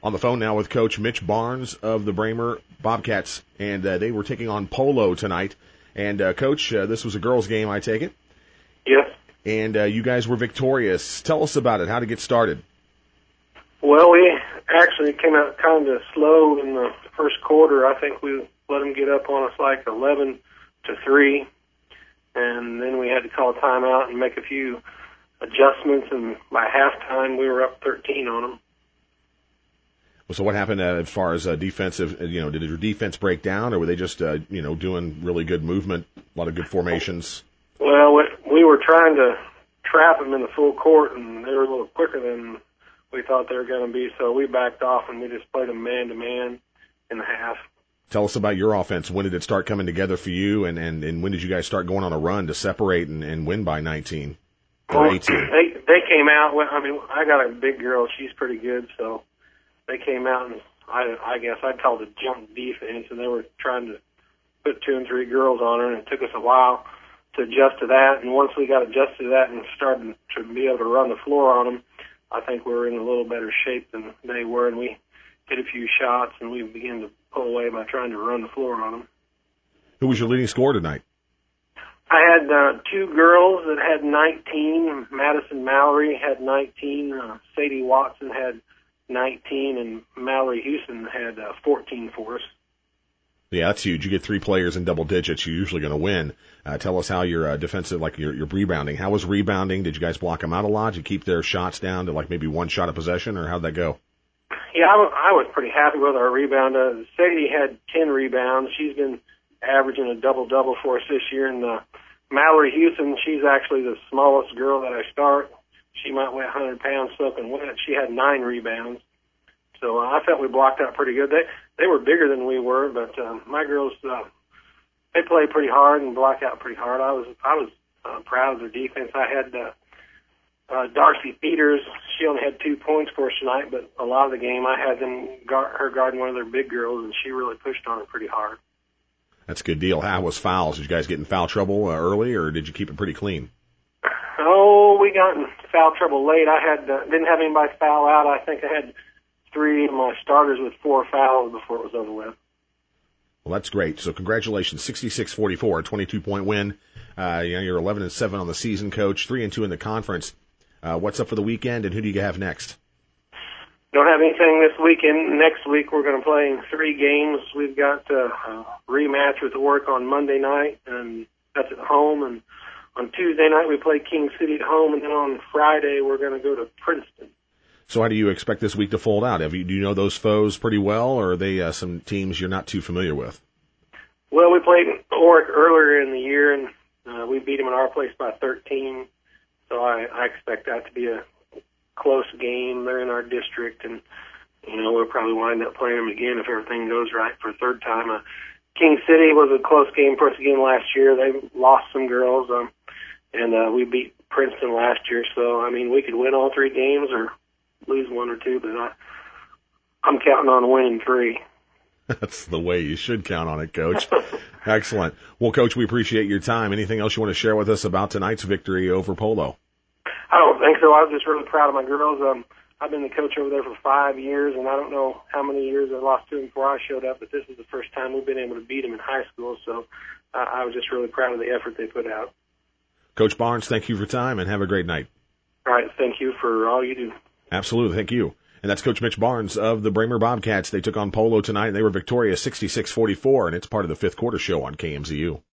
On the phone now with Coach Mitch Barnes of the Bramer Bobcats, and they were taking on Polo tonight. And, Coach, this was a girls' game, I take it? Yes. And you guys were victorious. Tell us about it, how to get started. Well, we actually came out kind of slow in the first quarter. I think we let them get up on us like 11-3, and then we had to call a timeout and make a few adjustments, and by halftime we were up 13 on them. So what happened as far as defensive, did your defense break down, or were they just, doing really good movement, a lot of good formations? Well, we were trying to trap them in the full court, and they were a little quicker than we thought they were going to be, so we backed off, and we just played them man-to-man in the half. Tell us about your offense. When did it start coming together for you, and when did you guys start going on a run to separate and win by 19 or 18? They came out. I got a big girl. She's pretty good, so they came out, and I guess I'd call it jump defense, and they were trying to put 2 and 3 girls on her, and it took us a while to adjust to that. And once we got adjusted to that and started to be able to run the floor on them, I think we were in a little better shape than they were, and we hit a few shots, and we began to pull away by trying to run the floor on them. Who was your leading scorer tonight? I had 2 girls that had 19. Madison Mallory had 19. Sadie Watson had 19, and Mallory Houston had 14 for us. Yeah, that's huge. You get 3 players in double digits, you're usually going to win. Tell us how your defensive, your rebounding. How was rebounding? Did you guys block them out a lot? Did you keep their shots down to maybe 1 shot a possession, or how'd that go? Yeah, I was pretty happy with our rebound. Sadie had 10 rebounds. She's been averaging a double-double for us this year. And Mallory Houston, she's actually the smallest girl that I start. She might weigh 100 pounds soaking wet. She had 9 rebounds. So I felt we blocked out pretty good. They were bigger than we were, but my girls, they play pretty hard and block out pretty hard. I was proud of their defense. I had Darcy Peters. She only had 2 points for us tonight, but a lot of the game I had her guarding one of their big girls, and she really pushed on her pretty hard. That's a good deal. How was fouls? Did you guys get in foul trouble early, or did you keep it pretty clean? Oh, we got in foul trouble late. I didn't have anybody foul out. I think I had 3 of my starters with 4 fouls before it was over with. Well, that's great. So congratulations, 66-44, a 22-point win. You're 11-7 on the season, Coach, 3-2 in the conference. What's up for the weekend, and who do you have next? Don't have anything this weekend. Next week we're going to play in 3 games. We've got a rematch with Warwick on Monday night, and that's at home. And on Tuesday night we play King City at home, and then on Friday we're going to go to Princeton. So how do you expect this week to fold out? Do you know those foes pretty well, or are they some teams you're not too familiar with? Well, we played Warwick earlier in the year, and we beat them in our place by 13. So I expect that to be a close game. They're in our district, and we'll probably wind up playing them again if everything goes right for a third time. King City was a close game for us again last year. They lost some girls, and we beat Princeton last year. So we could win all 3 games or lose 1 or 2, but I'm counting on winning 3. That's the way you should count on it, Coach. Excellent. Well, Coach, we appreciate your time. Anything else you want to share with us about tonight's victory over Polo? I don't think so. I was just really proud of my girls. I've been the coach over there for 5 years, and I don't know how many years I lost to them before I showed up, but this is the first time we've been able to beat them in high school, so I was just really proud of the effort they put out. Coach Barnes, thank you for your time, and have a great night. All right, thank you for all you do. Absolutely, thank you. And that's Coach Mitch Barnes of the Bramer Bobcats. They took on Polo tonight, and they were victorious 66-44, and it's part of the 5th quarter show on KMZU.